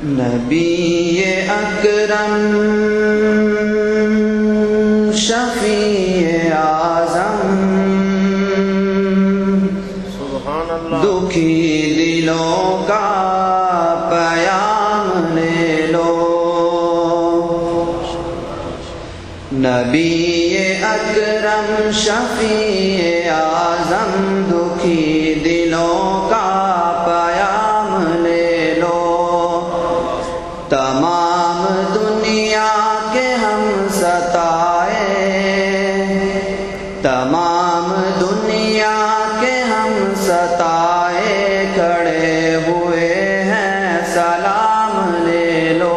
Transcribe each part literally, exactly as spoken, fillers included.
نبی اکرم شفیع اعظم سبحان اللہ دکھی دلوں کا پیام لے لو. نبی اکرم شفیع اعظم دکھی دلوں کا پیام لے لو. تمام دنیا کے ہم ستائے تمام دنیا کے ہم ستائے کھڑے ہوئے ہیں سلام لے لو.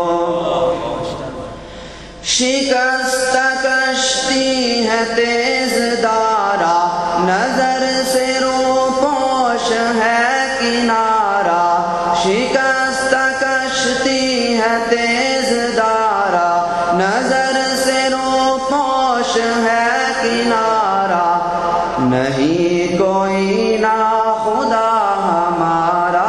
شکست کشتی ہے تیز دارا نظر سے رو پوش ہے کنارہ. شکست کشتی ہے تیز دارا نظر سے رو پوش ہے کنارہ. نہیں کوئی نا خدا ہمارا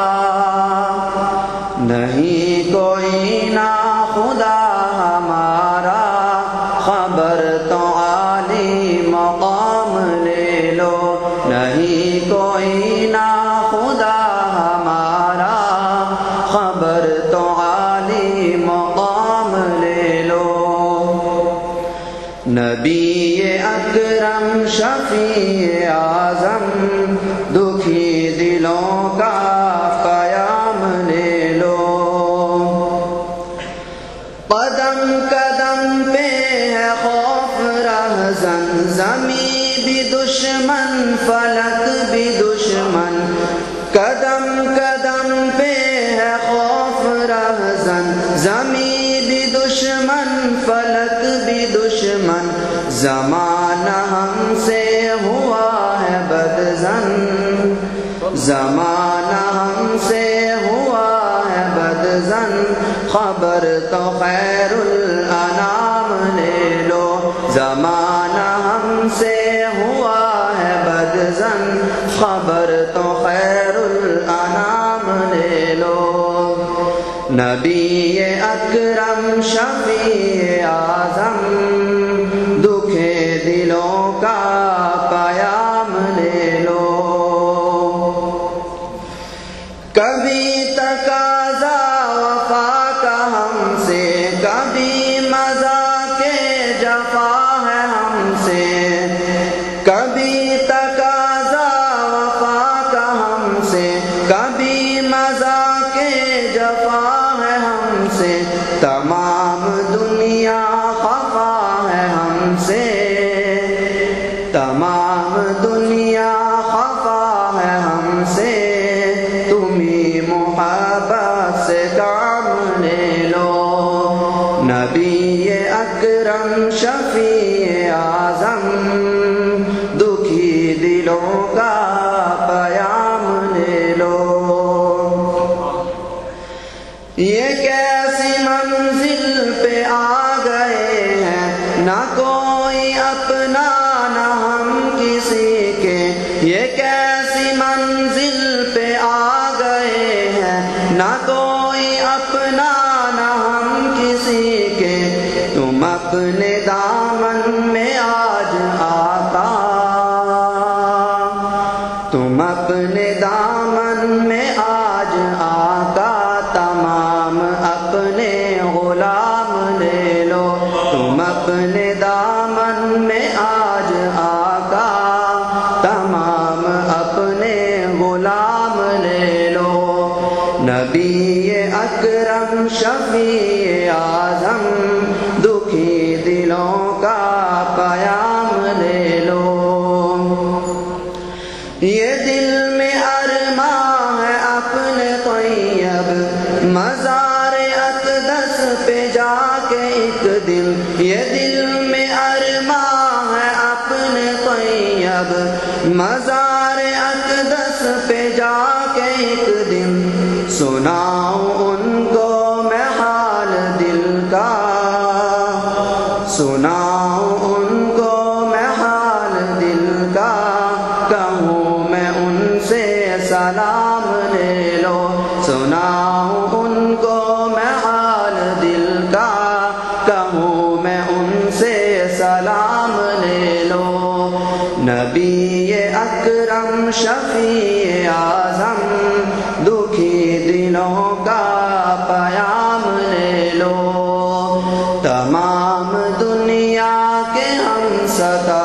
نہیں کوئی نا خدا ہمارا. خبر تو عالی مقام لے لو. نہیں کوئی نا خدا ہمارا خبر تو عالی مقام لے لو. نبی اکرم شفیع اعظم دکھی دلوں کا پیام لے لو. قدم قدم پہ ہے خوف رہزن زمین بھی دشمن فلک بھی دشمن. قدم قدم پہ ہے خوف رہزن زمین بھی دشمن فلک بھی دشمن. زمانہ ہم سے ہوا ہے بدظن زمانہ ہم سے ہوا ہے بدظن. خبر تو خیر الانام لے لو. زمانہ ہم سے ہوا ہے بدظن خبر تو خیر الانام لے لو. نبی اکرم شفیع اعظم دکھے دلوں کا پیام لے لو. کبھی تقاضا وفا کا ہم سے کبھی مزاق جفا ہے ہم سے. کبھی تقاضا وفا کا ہم سے کبھی مزاق جفا ہے ہم سے. تمام دنیا خفا ہے ہم سے تمام دنیا خفا ہے ہم سے. تمہیں محبت سے کام لے لو. نبی اکرم شفیع اعظم دکھی دلوں کا پیام لے لو. یہ کیسی منزل پہ آ گئے ہیں نہ کوئی اپنا نہ ہم کسی کے. یہ کیسی منزل پہ آ گئے ہیں نہ کوئی اپنا نہ ہم کسی کے. تم اپنے دامن میں آج آتا تم اپنے دامن میں آج آتا. تمام اپنے غلام لے لو. تم اپنے دامن میں آج آقا تمام اپنے غلام لے لو. نبی اکرم شفیع اعظم دکھی دلوں کا پیام لے لو. یہ دل میں ارماں ہے اپنے طیب مزار اقدس پہ جا کے ایک دن. یہ دل میں ارماں ہے اپنے طیب مزار اقدس پہ جا کے ایک دن. سناؤں ان کو میں حال دل کا سناؤں ان کو میں حال دل کا. کہوں میں ان سے سلام لے لو. سناؤں ان دم شفیع اعظم دکھی دلوں کا پیام لے لو، تمام دنیا کے ہم ستا